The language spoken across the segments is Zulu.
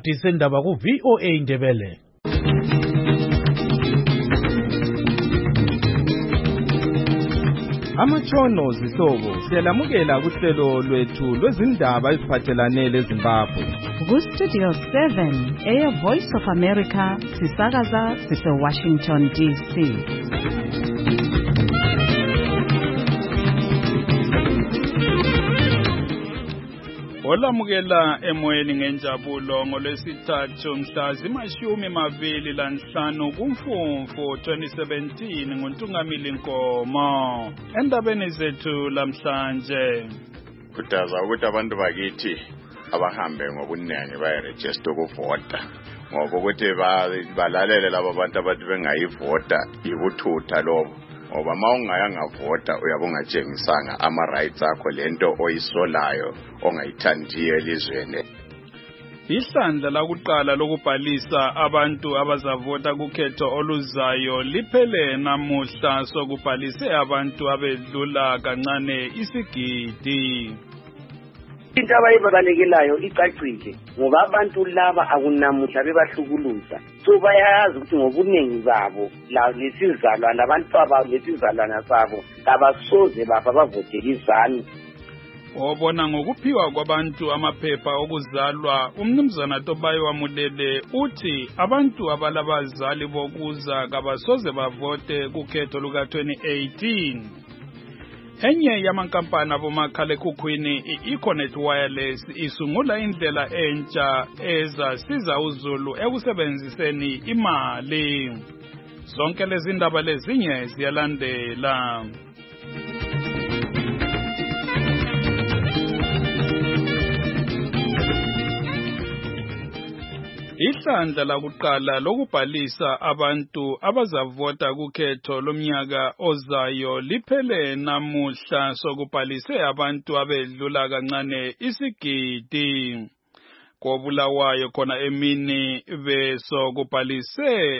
isikhathi sendaba ku VOA Indebele. Amatshono zihlobo siyalamukela kuhlelo lwethu lwezindaba eziphathelane leZimbabwe. Ku-Studio 7 Air Voice of America sisakaza sise-Washington DC. Olamukela emoyeni ngenjabulo ngolwesithathu mhla zima-25 kuMfumfu 2017 nguNtungamili Nkomo. Endabeni zethu lamhlanje kuthaza ukuthi abantu bakithi abahambe ngobuningi bayeregister ukuvota ngoba ukuthi balalele labo bantu abathi bengayivota ibuthutha lobo ngoba mawungayanga vota uyabungatshengisanga ama-rights akho lento oyisolayo ongayithandiyo elizweni. Ihlandla lakuqala lokubhalisa abantu abazavota kukhetho oluzayo liphele namuhla sokubhalise abantu abedlula kancane isigidi. Into abayibalekelayo icacile ngoba abantu laba akunamuhla bebahlukuluza so bayazi ukuthi ngobuningi babo la lesizalwana abantu ababo lesizalwana sabo abasoze bavotela izanu. Obona ngokuphiwa kwabantu amaphepha okuzalwa umnumzana Tobayo Wamulele uthi abantu abalabazali bokuza kabasoze bavote kukhetho luka 2018. Enye yamankampani abomakhalekhukhwini i-Econet Wireless isungula indlela entsha ezasiza uZulu ekusebenziseni imali. Zonke lezi ndaba lezinye ziyalandela. Ihlandla lakuqala lokubhalisa abantu abazavota kukhetho lomnyaka ozayo liphele namuhla sokubhalise abantu abedlula kancane isigidi. Kobulawayo khona emini besokubhalise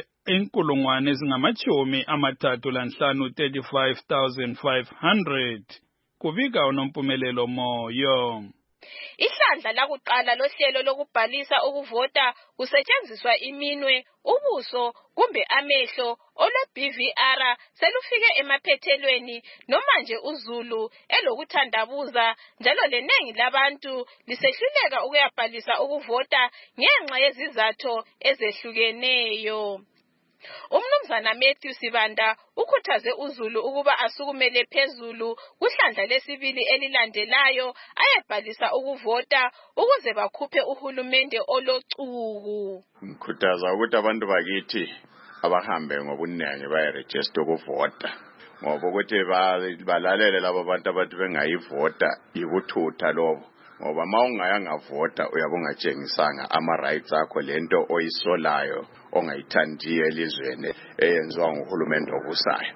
35,500 kubika uNompumelelo Moyo. Ihlandla lakuqala lohlelo lokubhalisa ukuvota kusetshenziswa iminwe, ubuso kumbe amehlo olwe-BVR selufike emaphethelweni noma nje uZulu elokuthandabuza njalo leningi labantu lisehluleka ukuyabhalisa ukuvota ngenxa yezizathu ezehlukeneyo. Umnumzana Matthew Sibanda ukhuthaze uZulu ukuba asukumele phezulu kuhlandla lesibili elilandelayo ayebhalisa ukuvota ukuze bakhuphe uhulumende olochuku. Ngikhuthaza ukuthi abantu bakithi abahambe ngobuningi bayeregister ukuvota ngoba ukuthi balalele labo bantu abathi bengayivota ibuthutha lobo ngoba mawungayanga vota uyabungatshengisanga ama-rights akho lento oyisolayo ongayithandiyo elizweni eyenziwa nguhulumende obusayo.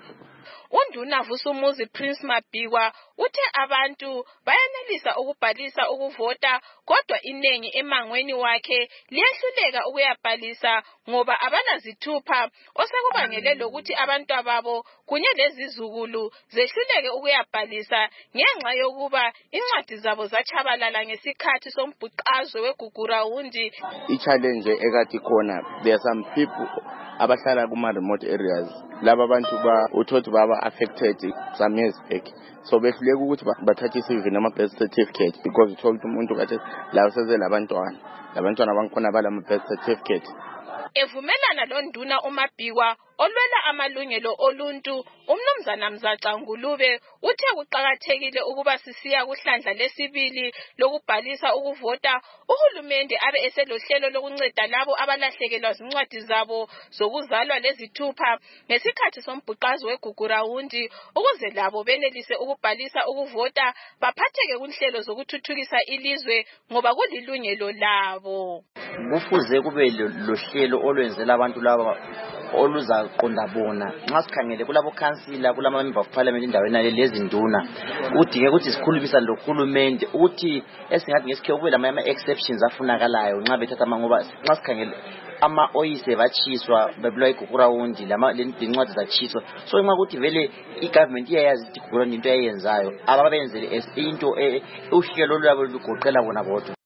UNduna Vusumuzi Prince Mabhikwa uthe abantu bayenelisa ukubhalisa ukuvota kodwa iningi emangweni wakhe liyehluleka ukuyabhalisa ngoba abanazithupha osekubangele lokuthi abantu ababo kunye lezizukulu zehluleke ukuyabhalisa ngenxa yokuba incwadi zabo zachabalala ngesikhathi sombhuqazwe weGugurawundi. I-challenge ekade khona, there are some people abahlala kuma-remote areas laba bantu uthothi baba affected some years back, so behluleka ukuthi bathathe i-CV noma birth certificate because uthola umuntu kathi la useze labantwana bangikhona balama birth certificate. Evumelana loNduna uMabhikwa olwela amalungelo oluntu, umnumzana Mzaca Ngulube uthe kuqakathekile ukuba sisiya kuhlandla lesibili lokubhalisa ukuvota uhulumende abe eselohlelo lokunceda labo abalahlekelwa zincwadi zabo zokuzalwa lezithupha ngesikhathi sombhuqazo weGugurawundi ukuze labo benelise ukubhalisa ukuvota baphatheke kunhlelo zokuthuthukisa ilizwe ngoba kulilungelo labo. Kufuze kube lohlelo olwenzela abantu laba oluzaqonda bona. Nxa sikhangele kulabo councilor kulama member of parliament indaweni lezi nduna udinge ukuthi sikhulumisa lohulumende ukuthi esingathi ngesikhe kube lama exceptions afunakalayo nxa bethatha ngoba nxa sikhangele ama-oyise batshiswa bebulwa iGugurawundi lencwadi zatshiswa so nxa ukuthi vele i-government iyayazi ukuthi iGugurawundi into eyenzayo ababenzele into uhlelo lwabo lugoqela bona bodwa.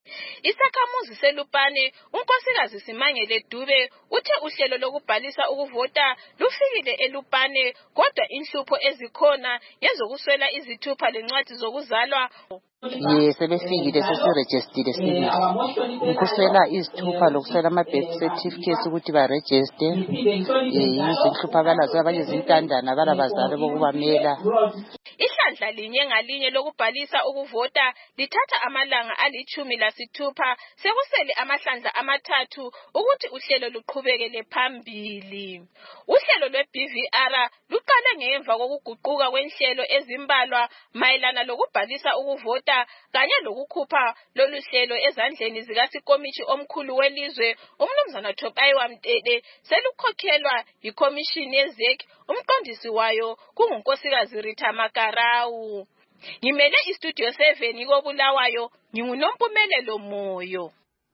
Isakhamuzi seLupane unkosikazi Simangele Dube uthe uhlelo lokubhalisa ukuvota lufikile eLupane kodwa inhlupho ezikhona ngezokuswela izithupha lencwadi zokuzalwa. Sebefikile sesiregistile sibili. Ukuswela izithupha lokuswela ama-birth certificates ukuthi baregister. Izinhlupho abalazo abanye zintandana abalabazali bokubamela. Ihlandla linye ngalinye lokubhalisa ukuvota lithatha amalanga ali-16 sekusele amahlandla amathathu ukuthi uhlelo luqhubekele phambili. Uhlelo lwe-BVR luqale ngemva kokuguquka kwenhlelo ezimbalwa mayelana lokubhalisa ukuvota kanye lokukhupha lolu hlelo ezandleni zikasikomishi omkhulu welizwe uMnumzana Topayiwa Mtete selukhokhelwa yikhomishini yeZEC umqondisi wayo kungunkosikazi Rita Makarau. Ngimele istudio 7 koBulawayo nginguNompumelelo Moyo.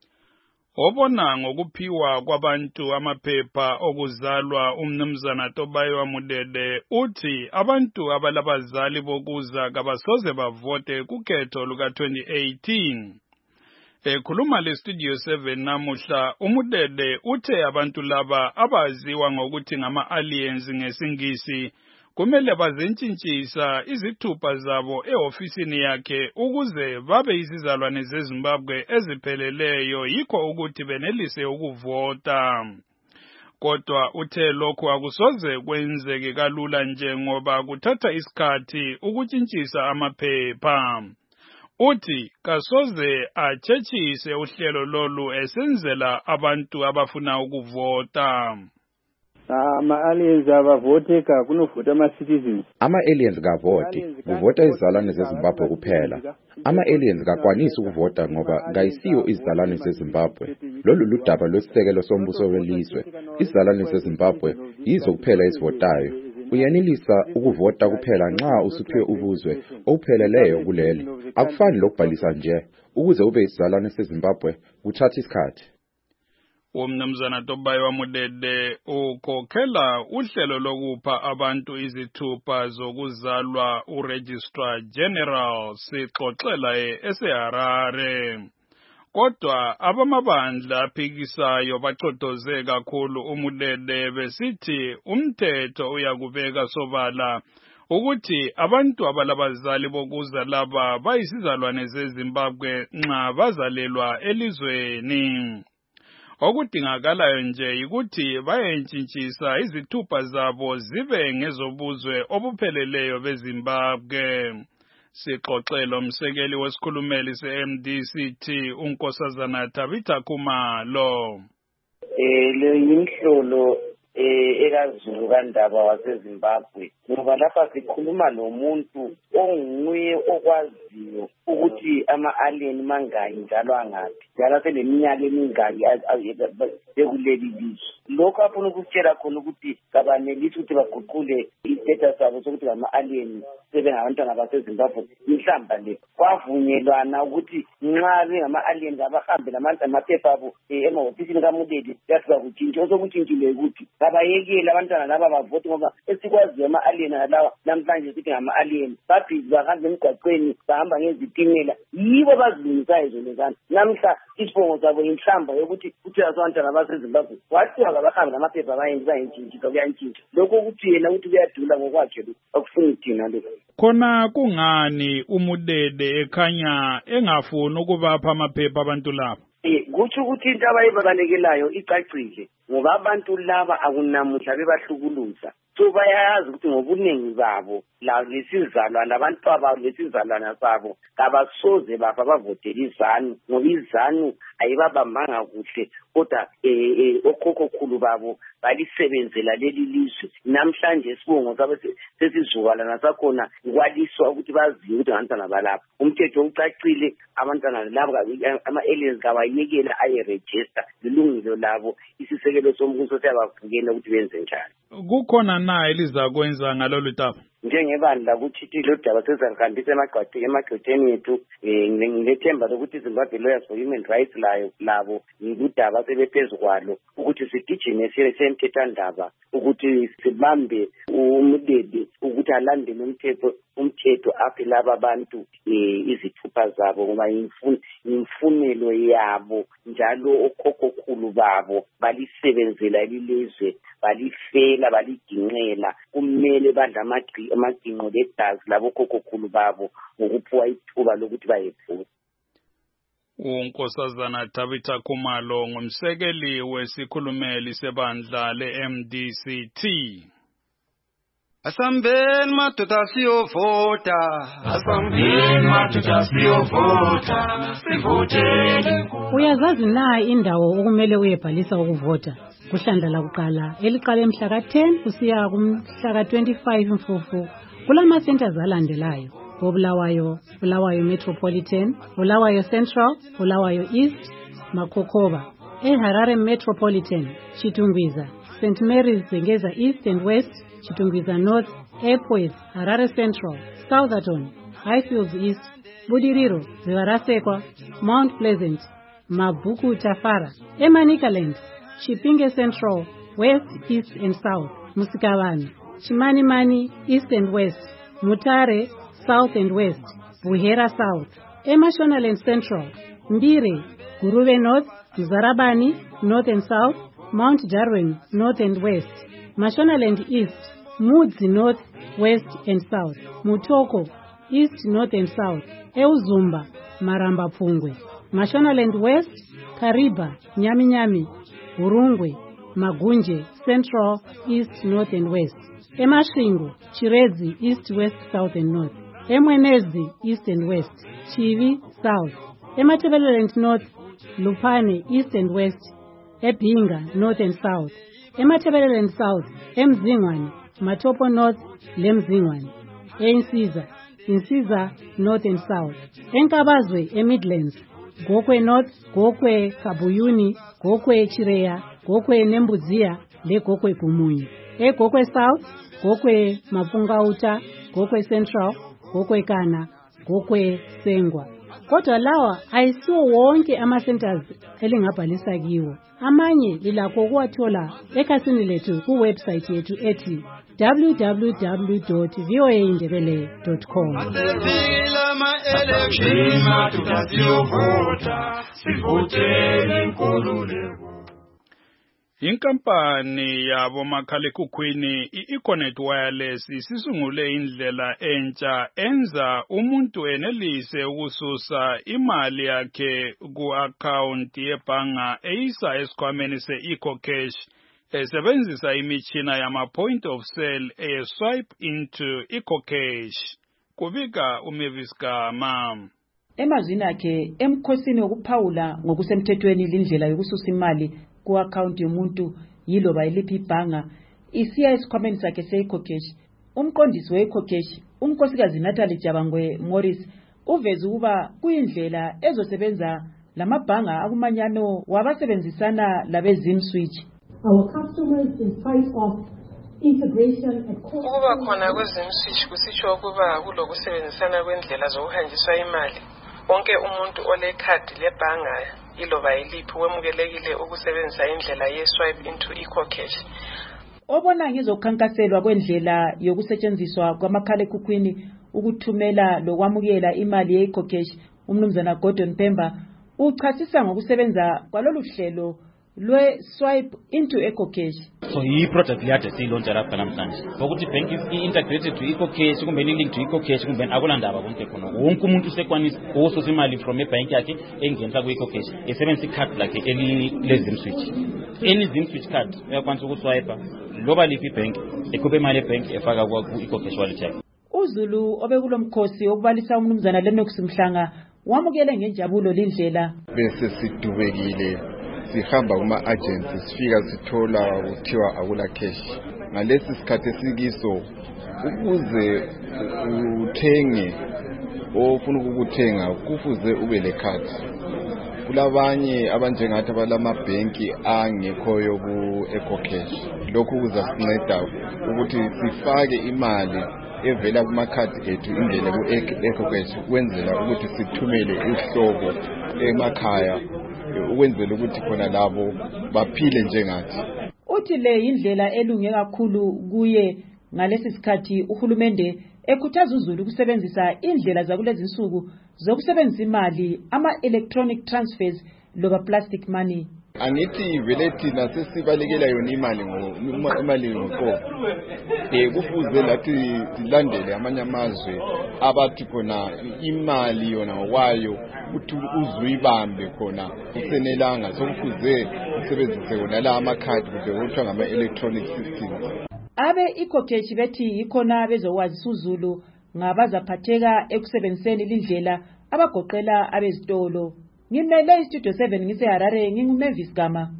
Obona ngokuphiwa kwabantu amaphepha okuzalwa uMnumzana Topayiwa Mudede uthi abantu abalabazali bokuza kabasoze bavote kukhetho luka 2018. Ekhuluma lestudio 7 namuhla uMudede uthe abantu laba abaziwa ngokuthi ngama-aliens ngesingisi kumele bazentshintshisa izithupha zabo ehofisini yakhe ukuze babe izizalwane zeZimbabwe ezipheleleyo yikho ukuthi benelise ukuvota. Kodwa uthe lokhu akusoze kwenzeke kalula nje ngoba kuthatha isikhathi ukutshintshisa amaphepha. Uthi kasoze atshechise uhlelo lolu esenzela abantu abafuna ukuvota. Ama-aliens abavote kunovota ama-citizens. Ama-aliens kavoti, kuvota izizalwane zeZimbabwe kuphela. Ama-aliens kakwanisi ukuvota ngoba kayisiyo izizalwane zeZimbabwe. Lolu ludaba lwesisekelo sombuso welizwe. Izizalwane zeZimbabwe yizo kuphela ezivotayo. Uyenelisa ukuvota kuphela nxa usuphiwe ubuzwe opheleleyo kuleli. Akufani lokubhalisa nje. Ukuze ube isizalwane seZimbabwe kuthatha isikhathi. uMnumzana Topayiwa Mudede ukhokhela uhlelo lokupha abantu izithupha zokuzalwa uRegistrar General Sixoxela eseHarare. Kodwa abamabandla aphikisayo baqodoze kakhulu uMudede besithi umthetho uyakubeka sobala ukuthi abantu abalabazali bokuza laba bayisizalwane zeZimbabwe nxa bazalelwa elizweni. Okudingakalayo nje yikuthi bayentshintshisa izithupha zabo zibe ngezobuzwe obupheleleyo beZimbabwe. Sixoxela umsekeli wesikhulumeli se-MDCT uNkosazana Tabitha Khumalo. Le yinhlolo ekaZulu kaNdaba waseZimbabwe ngoba lapha sikhuluma nomuntu onguye okwaziyo ukuthi ama-alien mangaki njalo angaphi njalo seleminyaka emingaki ekuleli lizwe. Lokho afuna ukutshela khona ukuthi kabanelisi ukuthi baguqule i-status sabo sokuthi ngama-alien sebengabantwana baseZimbabwe. Mhlamba le kwavunyelwana ukuthi nxa bengama-alien abahambe amaphepha abo emahofisini kaMudede yafika kutshintsha. Osokutshintshile ukuthi kabayekele abantwana laba bavote ngoba esikwaziyo ama-alien lawa namhlanje sithi ngama-alien babhizi bahamba emgwaqweni bahamba ngezitimela yibo bazilungisayo zonezana. Namhla isibongo sabo inhlamba yokuthi kuthi abantwana baseZimbabwe wathiwa kabahambe ngamaphepha bayentshintshisa kuyantshintsha. Lokho ukuthi yena ukuthi kuyadula ngokwakhe akufuni thina lokho. Khona kungani uMudede ekhanya engafuni ukubapha amaphepha abantu laba? Kutsho ukuthi into abayibalekelayo icacile ngoba abantu laba akunamuhla bebahlukuluza. So bayazi ukuthi ngobuningi babo la lesizalwana abantu ababo lesizalwana sabo kabasoze bapha bavotela izanu ngoba izanu ayibabambanga kuhle kodwa okhokho khulu babo balisebenzela leli lizwe. Namhlanje sibongo sabe sesizukalana sakhona kwaliswa ukuthi baziwe ukuthi abantwana balapha. Umthetho ucacile abantwana labo ama-aliens kabayekela ayeregister lilungelo labo. Isisekelo sombuso siyabavukela ukuthi benze njani. Kukhona na elizakwenza ngalolu daba? njengebandla ukuthi lo daba sezalihambisa emagqwetheni ethu ngilethemba lokuthi Zimbabwe Lawyers for Human Rights labo ngudaba sebephezu kwalo ukuthi sigijime semthethwandaba ukuthi sibambe umdede ukuthi alandele umthetho aphe laba bantu izithupha zabo ngoba imfunelo yabo njalo okhokhokulu babo balisebenzela lilizwe balifela baliginqela kumele badla amaginqo legazi labo okhokhokulu babo ngokuphiwa ithuba lokuthi bayevota. uNkosazana Tabitha Khumalo ngumsekeli wesikhulumeli sebandla le-MDCT. Asambeni madoda siyovota, asambeni madoda siyovota, sivoteni. Uyazazi na indawo okumele uyebhalisa ukuvota? Kuhlandla kuqala eliqala mhla ka-10 kusiya kumhla ka-25 Mfumfu kulama centers alandelayo: Bulawayo Metropolitan, Bulawayo Central, Bulawayo East, Makhokoba, eHarare Metropolitan, Chitungwiza, St Mary's Zengeza East and West, Chitungwiza North, Airport, Harare Central, Southerton, Highfields East, Budiriro, Zivarasekwa, Mount Pleasant, Mabuku Tafara, Emanikaland, Chipinge Central, West, East and South, Musikawani, Chimanimani, East and West, Mutare, South and West, Buhera South, Emashonaland Central, Mbire, Gurube North, Mzarabani, North and South, Mount Darwin, North and West, Mashonaland East, Mudzi North, West and South, Mutoko, East, North and South, Euzumba, Maramba Pungwe, Mashonaland West, Kariba, Nyami, Urungwe, Magunje, Central, East, North and West, Emashingo, Chirezi, East, West, South and North, Emwenezi, East and West, Chivi, South, Ematebeleland North, Lupane, East and West, Ebinga, North and South, Ematebeleland South, Mzingwane, Matopo North, Lemzingwane, Insiza, North and South, Enkabazwe, Midlands, Gokwe North, Gokwe Kabuyuni, Gokwe Chireya, Gokwe Nembuzia, Le Gokwe Kumunyi, Gokwe South, Gokwe Mapungauta, Gokwe Central, Gokwe Kana, Gokwe Sengwa. Kodwa lawa ayisiwo wonke ama-centers elingabhalisa kiwo. Amanye lilakho ukuwathola ekhasini lethu kuwebsite yethu ethi www.voaindebele.com. Inkampani yabo makhalekhukhwini i-Econet Wireless isisungule indlela entsha enza umuntu enelise ukususa imali yakhe ku-account yebhanga eyisa esikhwameni se-EcoCash esebenzisa imitshina yama-point of sale swipe into EcoCash. Kubika uMavis Gama. Emazwini akhe emkhosini wokuphawula ngokusemthethweni lindlela yokususa imali ku-account yomuntu yiloba iliphi ibhanga isiya esikhwameni sakhe se-EcoCash. Umqondisi we-EcoCash, unkosikazi Natalie Jabangwe Morris, uveze ukuba kuyindlela ezosebenza lamabhanga akumanyano wabasebenzisana labezimswitch. Our customers, in spite of integration and ukuba khona kwezimswitch kusitsho ukuba kulokusebenzisana kwendlela zokuhanjiswa imali. Wonke umuntu olekhadi lebhanga iloba iliphi wemukelekile ukusebenzisa indlela ye-swipe into EcoCash. Obona ngezokhankaselwa kwendlela yokusetshenziswa kwamakhalekhukhwini ukuthumela lokwamukela imali ye-EcoCash, umnumzana Gordon Pemba uchasisa ngokusebenza kwalolu hlelo lwe-swipe into EcoCash. So i-project yade siyilauncha lapha namhlanje ukuthi bank i-integrated to EcoCash kumbe i-link to EcoCash kumbe akulandaba konke khona wonke umuntu usekwanisa ukususa imali from ebhanki yakhe engenisa ku-EcoCash esebenzisa ikhadi lakhe elilezimswitch. Any zimswitch card uyakwanisa ukuswipe loba liphi ibhanki ekhuphe imali ebhanki efaka ku-EcoCash wallet yakhe. uZulu obekulomkhosi okubalisa umnumzana Lennox Mhlanga wamukele ngenjabulo lindlela. Bese sidubekile sihamba kuma-agents sifika sithola kuthiwa akula cash. Ngalesi sikhathi esikiso ukuze uthenge ofuna ukuthenga kufuze ube le card. kulabanye abanjengathi abalamabhenki angekhoyo ku-EcoCash. Lokhu kuzasinceda ukuthi sifake imali evela kumakhadi ethu ingene ku-EcoCash ukwenzela ukuthi sithumele ihlobo emakhaya ukwenzela ukuthi khona labo baphile njengathi. Uthi le indlela elunge kakhulu kuye ngalesi sikhathi uhulumende ekhuthaza uZulu ukusebenzisa indlela zakulezi insuku zokusebenzisa imali ama-electronic transfers loba plastic money. Angithi vele thina sesibalekela yona imali ngoqobo. Kufuze lathi silandele amanye amazwe abathi khona imali yona wayo ukuthi uzuyibambe khona usenelanga sokufuze usebenzise wona la amakhadi kuze kuthiwa ngama-electronic systems. Abe EcoCash bethi ikhona bezokwazi uZulu ngabazaphatheka ekusebenziseni indlela abagoqela abezitolo. Ngimele iStudio 7 ngiseHarare nginguMavis Gama.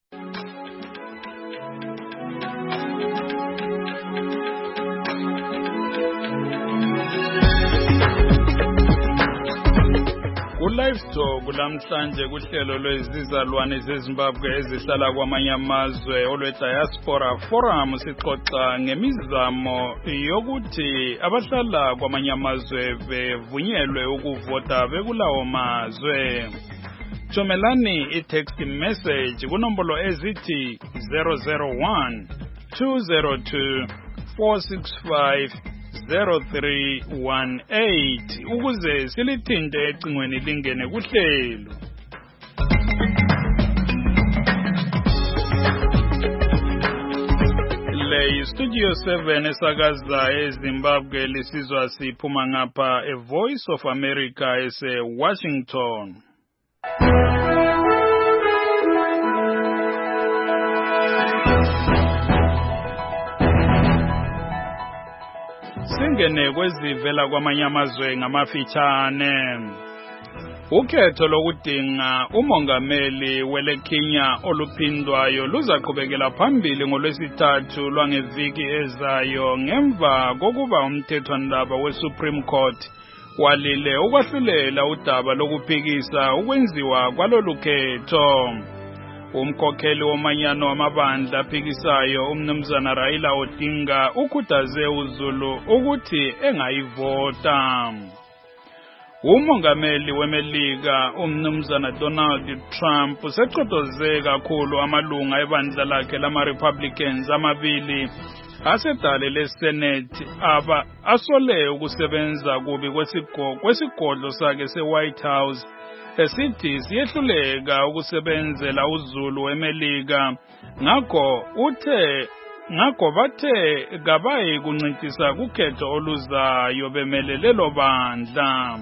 Livestock lamhlanje kuhlelo lwezizalwane zeZimbabwe ezihlala kwamanye amazwe olwe-Diaspora Forum sixoxa ngemizamo yokuthi abahlala kwamanye amazwe bevunyelwe ukuvota bekulawo mazwe. Thomelani i-text message kunombolo ezithi 001 202 465 0318 ukuze silithinte ecingweni lingene kuhlelo. Le Studio 7 esakaza eZimbabwe lisizwa siphuma ngapha eVoice of America ese-Washington. Singene kwezivela kwamanye amazwe ngamafitshane. Ukhetho lokudinga umongameli weleKenya oluphindwayo luzaqhubekela phambili ngolwesithathu lwangeviki ezayo ngemva kokuba umthethwandaba weSupreme Court walile ukwahlulela udaba lokuphikisa ukwenziwa kwalolu khetho. Umkhokheli womanyano wamabandla aphikisayo umnumzana Raila Odinga ukhuthaze uZulu ukuthi engayivota. Umongameli weMelika umnumzana Donald Trump seqotoze kakhulu amalunga ebandla lakhe lama-Republicans amabili asedale leSenate asole ukusebenza kubi kwesigodlo sakhe seWhite House esithi siyehluleka ukusebenzela uZulu eMelika. Ngakho bathe kabayi kuncintisa kukhetho oluzayo bemelele lo bandla.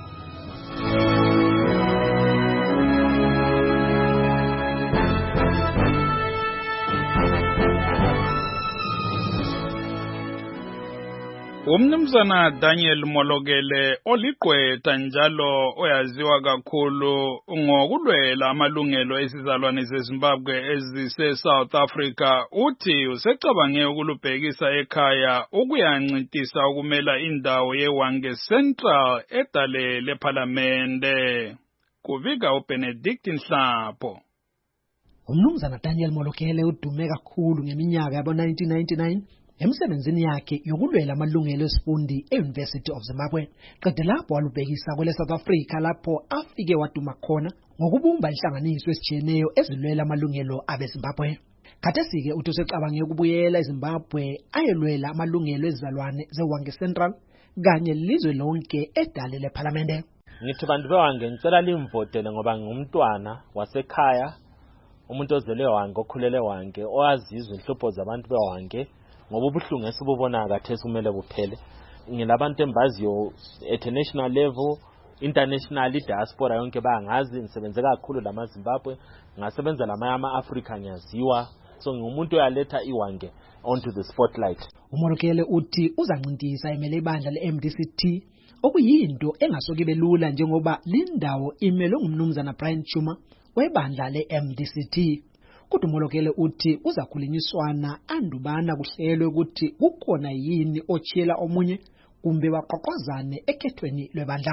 Umnumzana Daniel Molokele oliqwetha njalo oyaziwa kakhulu ngokulwela amalungelo esizalwane zeZimbabwe ezise-South Africa uthi usecabange ukulubhekisa ekhaya ukuyancintisa ukumela indawo yeWange Central edale lePhalamende. Kuvika uBenedict Nhlapho. Umnumzana Daniel Molokele udume kakhulu ngeminyaka yabo-1999 emsebenzini yakhe yokulwela amalungelo esifundi e-University of Zimbabwe. Qede lapho walubhekisa kwele-South Africa lapho afike waduma khona ngokubumba inhlanganiso esijiyeneyo ezilwela amalungelo abeZimbabwe. Khathesi-ke uthi usecabange ukubuyela eZimbabwe ayelwela amalungelo ezizalwane zeWange Central kanye lizwe lonke edale lePhalamende. Ngithi bantu beWange ngicela limvotele ngoba ngumntwana wasekhaya, umuntu ozele Wange, okhulele Wange, oazizwe inhlupho zabantu beWange ngoba ubuhlungu esibubona khathesi kumele buphele. Ngilabantu embaziyo at national level, international, diaspora yonke bayangazi, ngisebenze kakhulu lamaZimbabwe, ngasebenza lamanye Africa ngiyaziwa. So ngumuntu oyaletha iWange onto the spotlight. Umolokele uthi uzancintisa emele ibandla le-MDCT okuyinto engasoke belula njengoba lindawo imelwe ngumnumzana Brian Chuma webandla le-MDCT. Kodwa Molokele uthi uzakhulunyiswana andubana kuhlelwe ukuthi kukhona yini ochiyela omunye kumbe baqoqozane ekhethweni lwebandla.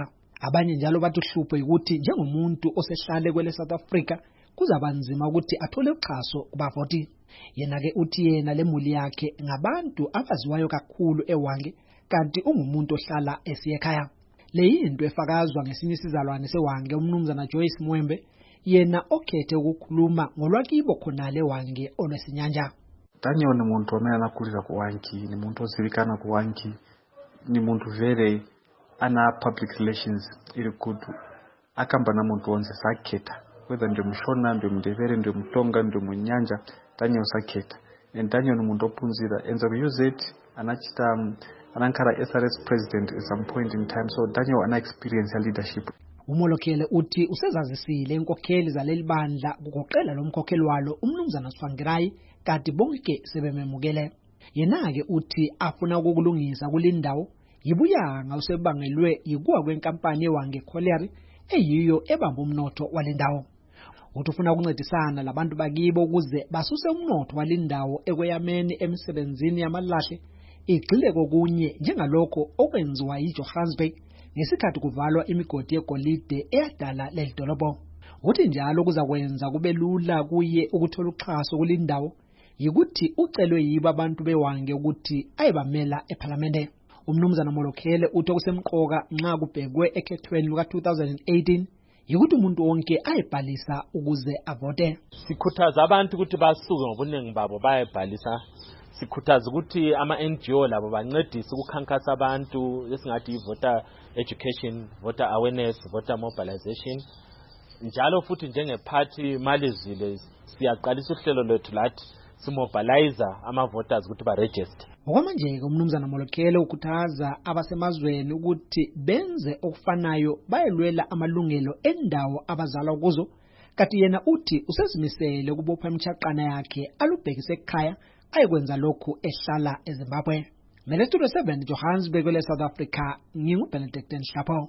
Abanye njalo bathi uhlupho ukuthi njengomuntu osehlale kwele South Africa kuzaba nzima ukuthi athole uxhaso kubavoti. Yena ke uthi yena lemuli yakhe ngabantu abaziwayo kakhulu eWange kanti ungumuntu ohlala esiyekhaya. Leyinto efakazwa ngesinye isizalwane seWange umnumzana Joyce Mwembe, yena okhethe ukukhuluma ngolwakibo khonale eWange olwesinyanja. Daniel ni muntu omela kulira kuWange, ni muntu ozivikana kuWange, ni muntu vele ana public relations iri good. Akamba na muntu onse sakhetha whether ndio mshona ndio mndevere ndio mtonga ndio munyanja Daniel sakhetha. And Daniel ni muntu opunzira enza use it anachita anankara SRS president at some point in time, so Daniel ana experience ya leadership. Umolokele uthi usezazisile inkokheli zaleli bandla kugoqela lo mkhokheli walo umnumzana Swangirai kanti bonke sebememukele. Yena ke uthi afuna ukukulungisa kulindawo yibuyanga usebangelwe yikuwa kwenkampani eWange Colliery eyiyo ebamba umnotho walendawo. Utufuna ukuncedisana labantu bakibo ukuze basuse umnotho walindawo ekweyameni emsebenzini yamalahle igxile kokunye njengalokho okwenziwa yiJohannesburg ngesikhathi kuvalwa imigodi yegolide eyadala lelidolobho. Uthi njalo kuzakwenza kube lula kuye ukuthola uxhaso kulindawo yikuthi ucelwe yibo abantu beWange ukuthi ayebamela eParliament. Umnumzana Molokele uthi okusemqoka nxa kubhekwe ekhethweni luka 2018 yikuthi umuntu wonke ayebhalisa ukuze avote. Sikhuthaza abantu ukuthi basuke ngobunengi babo bayebhalisa. Sikhuthaza ukuthi ama-NGO labo bancedise ukukhankasa abantu esingathi voter education, voter awareness, voter mobilization. Njalo futhi njengephathi malizile siyaqalisa uhlelo lwethu lathi simobilize ama-voters ukuthi baregister. Ngokwamanje umnumzana Molokele ukhuthaza abasemazweni ukuthi benze okufanayo bayelwela amalungelo endawo abazalwa kuzo, kanti yena uthi usezimisele ukubopha imithaqana yakhe alubhekise ekhaya ayekwenza lokhu ehlala eZimbabwe. Mele Studio 7 Johannesburg kwele South Africa, nginguBenedict Nhlapo.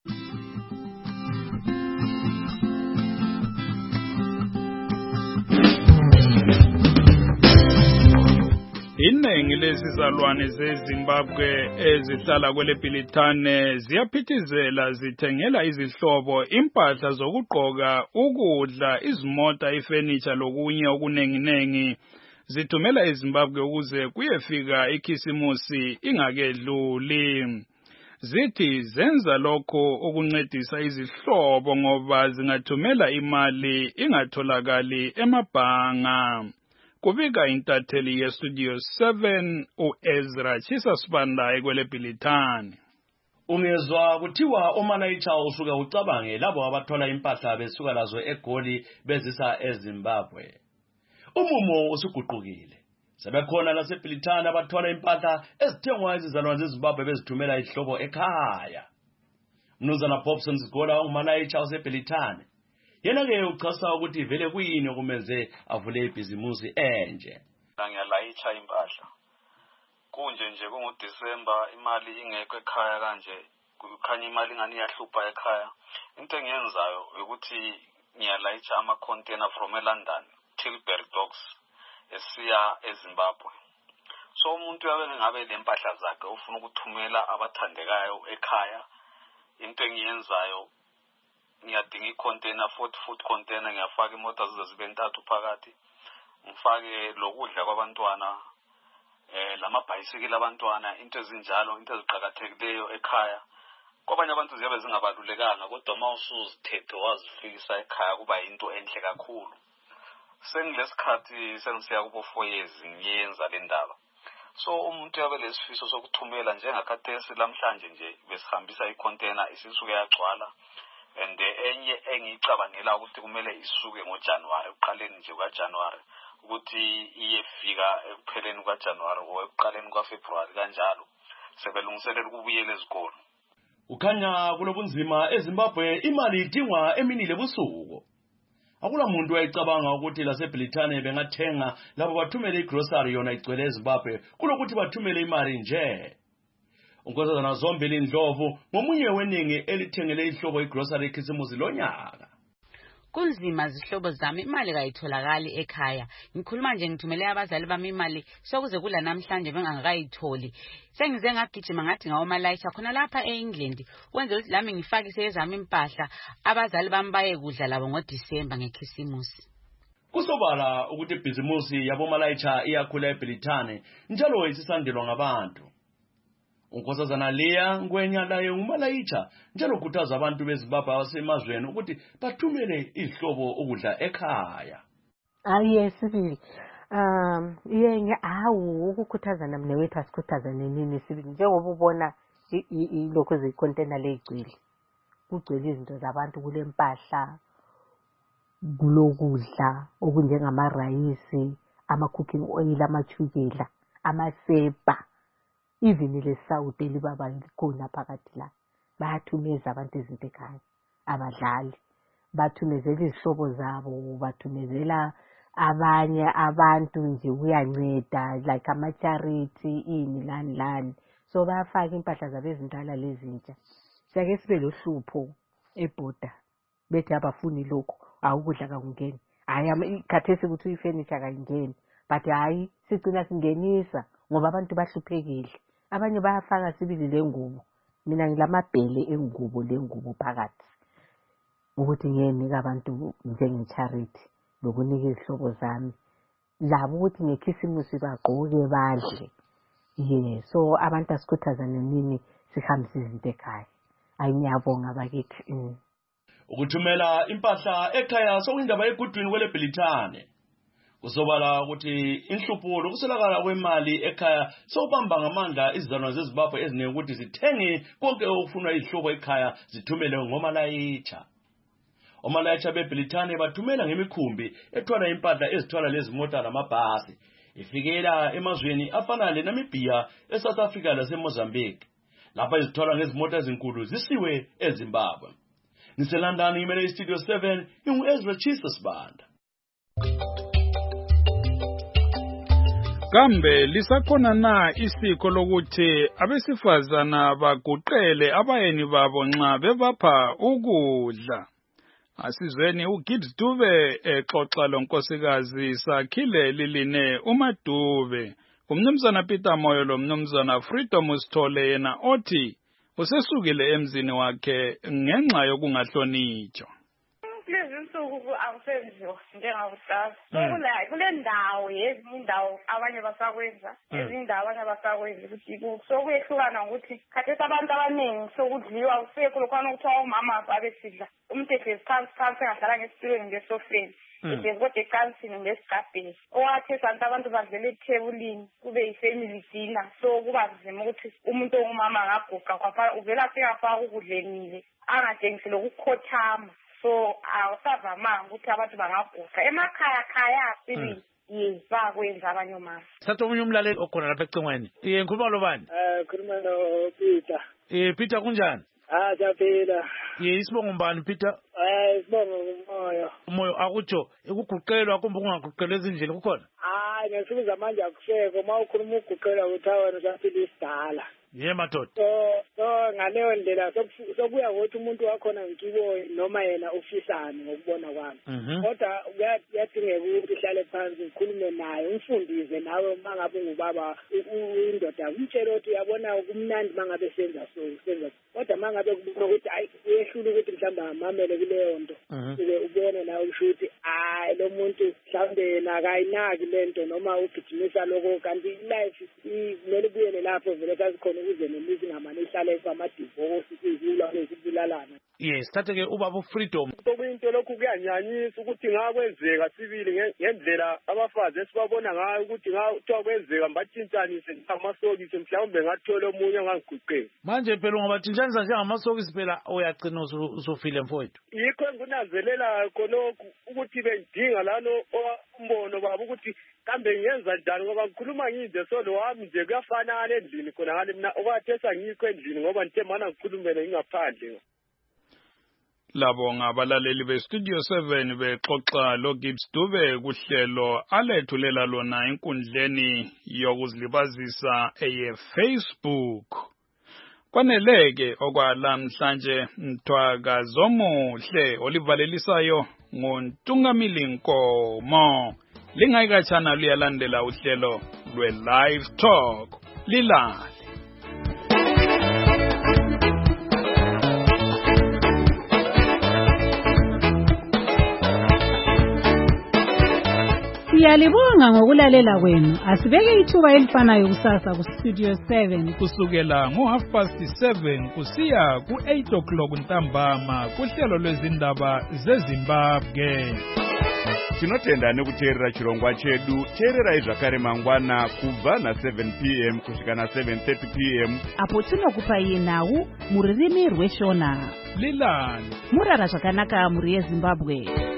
Iningi lezizalwane zeZimbabwe ezihlala kwele Bhilithane ziyaphithizela zithengela izihlobo impahla zokugqoka, ukudla, izimota, ifurniture lokunye okunenginengi. Zithumela eZimbabwe ukuze kuyefika ikhisimusi ingakedluli. Zithi zenza lokho ukuncedisa izihlobo ngoba zingathumela imali ingatholakali emabhanga. Kubika intatheli yeStudio 7 uEzra Chisasibanda kwele Bhilithane. Ungezwa kuthiwa omanayicha usuka ucabange labo abathola impahla besuka lazo eGoli bezisa eZimbabwe. Umumo usiguqukile. Sebekhona laseBhilithane abathola impahla ezithengwa izizalwane zeZimbabwe bezithumela ihlobo ekhaya. Mnumzana Bobson Sigola ungumanayicha waseBhilithane. Yena ke uchasa ukuthi vele kuyini okumenze avule ibhizimusi enje. Ngiyalayitsha impahla. Kunje nje kunguDisemba imali ingekho ekhaya kanje, kukhanya imali ngani yahlupha ekhaya. Into engiyenzayo ukuthi ngiyalayitsha ama container from eLondon, Tilbury Docks, esiya eZimbabwe. So umuntu yabe ngabe lempahla zakhe ufuna ukuthumela abathandekayo ekhaya. Into engiyenzayo ngiyadinga icontainer 40-foot container, ngiyafaka imoto zibe ntathu phakathi, ngifake lokudla kwabantwana, lamabhayisikili abantwana, into ezinjalo, into eziqhakathekileyo ekhaya. Kwabanye abantu ziyabe zingabalulekanga kodwa mawusuzithethe wazifikisa ekhaya kuba into enhle kakhulu. Sengilesikhathi sengisiya kubo 4 years ngiyenza le ndaba. So umuntu yabe lesifiso sokuthumela njengakhathesi lamhlanje nje besihambisa icontainer isisuke yagcwala. And enye engicabangela ukuthi kumele isuke ngoJanuary, uqaleni nje kaJanuary, ukuthi iyefika ekupheleni kaJanuary or ekuqaleni kaFebruary kanjalo sebelungiselela ukubuyela ezikolo. Ukhanya kulobunzima eZimbabwe imali idingwa eminile busuku. Akula muntu wayicabanga ukuthi laseBhilithane bengathenga labo bathumele igrocery yona igcwele eZimbabwe kulokuthi bathumele imali nje. Unkosazana Zombili Ndlovu ngomunye weningi elithengele ihlobo igrocery ikhisimusi lonyaka. kunzima zihlobo zami imali kayitholakali ekhaya ngikhuluma nje ngithumele abazali bami imali sokuze kula namhlanje bengangayitholi sengize ngagijima ngathi ngawomalayicha khona lapha eEngland wenze ukuthi lami ngifakise ezami impahla abazali bami baye kudla labo ngoDisemba ngekhisimusi. Kusobala ukuthi ibhizimusi yabomalayicha iyakhula eBrithani njalo isisandelwa ngabantu. Unkosazana Leah Ngwenya laye umalayicha njalo ukhuthaza abantu beZimbabwe abasemazweni ukuthi bathumele izihlobo ukudla ekhaya. Yes, sibili. Ukukhuthaza namne wethu asikhuthaza nini sibili njengoba ubona lokho zecontainer legcwele. Kugcwele izinto zabantu kule mpahla kulokudla okunjengama rice, ama cooking oil, amachukela, amasepa. Even le South elibaba likhona phakathi la bayathumeza abantu izinto ekhaya abadlali bathumezela izihlobo zabo bathumezela abanye abantu nje uyanceda like ama charity ini lani so bayafaka impahla zabo ezindala lezintsha siyake sibe lohlupho eborder bethi abafuni lokho awukudla kakungeni hayi khathesi ukuthi uyifurniture kayingeni but hayi sigcina singenisa ngoba abantu bahluphekile. Abanye bayafaka sibili lengubo mina ngilamabhele engubo lengubo phakathi ukuthi ngiyenika abantu njengecharity lokunika izihlobo zami labo ukuthi ngekhisimusi bagqoke badle so abantu asikhuthaza nini sihambise izinto ekhaya ayiyabonga bakithi. Ukuthumela impahla ekhaya sokuyindaba egudwini kweleBrithani. Kusobala ukuthi inhlupho lokuswelakala kwemali ekhaya sobamba ngamandla izizalwane zeZimbabwe eziningi ukuthi zithenge konke okufunwa izihlobo ekhaya zithumele ngomalayicha. Omalayicha beBrithani bathumela ngemikhumbi ethwala impahla ezithwala lezi mota namabhasi ifikela emazweni afana leNamibia, eSouth Africa laseMozambique. Lapha izithwala ngezimota ezinkulu zisiwe eZimbabwe. Ngiselandani imele iStudio 7 ingu-Ezra Chisasbanda. Kambe lisakhona na isiko lokuthi abesifazana baguqele abayeni babo nxa bebapha ukudla? Asizweni uGibbs Dube exoxa lonkosikazi Sakhile Liline uMadube, umnumzana Peter Moyo lo mnumzana Freedom Usithole yena othi usesukile emzini wakhe ngenxa yokungahlonitshwa. Lezinsuku akusenziwa njengakudala. Kule ndawo yezinye indawo abanye basakwenza, ezinye indawo abanye basakwenza ukuthi sokuyehlukana ukuthi khathesi abantu abaningi sokudliwa usekho lokhana ukuthiwa umama babesidla umthetho esikhathi engahlala ngesitulweni ngesofeni kodwa ecansini ngesigabheni owathi santi abantu badlela ethebulini kube yifamily dinner so kuba nzima ukuthi umuntu ongumama angaguqa kwapha uvela sengafaka ukudlenile angatshengisile ukukhothama. So awusavamanga ukuthi abantu bangaguqa emakhaya sibili bakwenza abanye omama. Sathu omunye umlaleli okhona lapha ecingweni. Ngikhuluma lobani? Khuluma no Peter. Peter kunjani? Japhela. Isibongo mbani Peter? Isibongo umoyo. Umoyo akutsho ukuguqelwa kumbe ukungaguqelwa ezindlini kukhona? Ngesuku zamanje akusekho uma ukhuluma ukuguqelwa ukuthi awena usaphila isidala. Madoda. So ngaleyo ndlela sokuya ukuthi umuntu wakhona ngikibo noma yena ofisane ngokubona kwami. Kodwa kuyadingeka ukuthi uhlale phansi ukhulume naye umfundise nawe mangabe ungubaba indoda umtshela ukuthi uyabona kumnandi mangabe senza kodwa mangabe kubona ukuthi ayi uyehlula ukuthi mhlawumbe amamele kuleyo nto ubone nawe usho ukuthi hayi lo muntu mhlawumbe yena akayinaki lento noma ugijimisa lokho kanti life kumele kuyele lapho vele sazikhona ukuze nemizi ngamane ihlale kwamadivorce sizula lezibulalana. Thathe-ke ubaba uFreedom. Kuyinto lokhu kuyanyanyisa ukuthi ngakwenzeka sibili ngendlela abafazi esibabona ngayo ukuthi kuthiwa kwenzeka mbathintanise ngamasokisi mhlawumbe ngathola omunye angangiguqeli. Manje phela ungabathintanisa njengamasokisi phela uyagcina usufile mfowethu. Yikho enginanzelela khonokho ukuthi bengidinga lano umbono baba ukuthi kambe ngiyenza njani ngoba ngikhuluma ngize solo wami nje kuyafanana endlini khona ngale mina okwathesa ngikho endlini ngoba nithe mana ngikhulumele ngingaphandle. Labo ngabalaleli beStudio 7 bexoxa loGibbs Dube kuhlelo alethulela lona enkundleni yokuzilibazisa eyeFacebook. Kwaneleke okwalamhlanje Mthwaka Zomuhle olivalelisayo ngontungamili Nkomo. Lingayikatshana luyalandela uhlelo lwe-Live Talk. Lilale. Siyalibonga ngokulalela kwenu. Asibeke ithuba elifanayo kusasa ku Studio 7 kusukela ngo7:30 kusiya ku8 ntambama kuhlelo lwezindaba zeZimbabwe. Tinotenda nekuteerera chirongwa chedu. Teerera zvakare mangwana kubva na7 p.m. kusvika na7:30 p.m. apo tinokupai nhau mururimi rweshona. Lilani murara zvakanaka muri yeZimbabwe.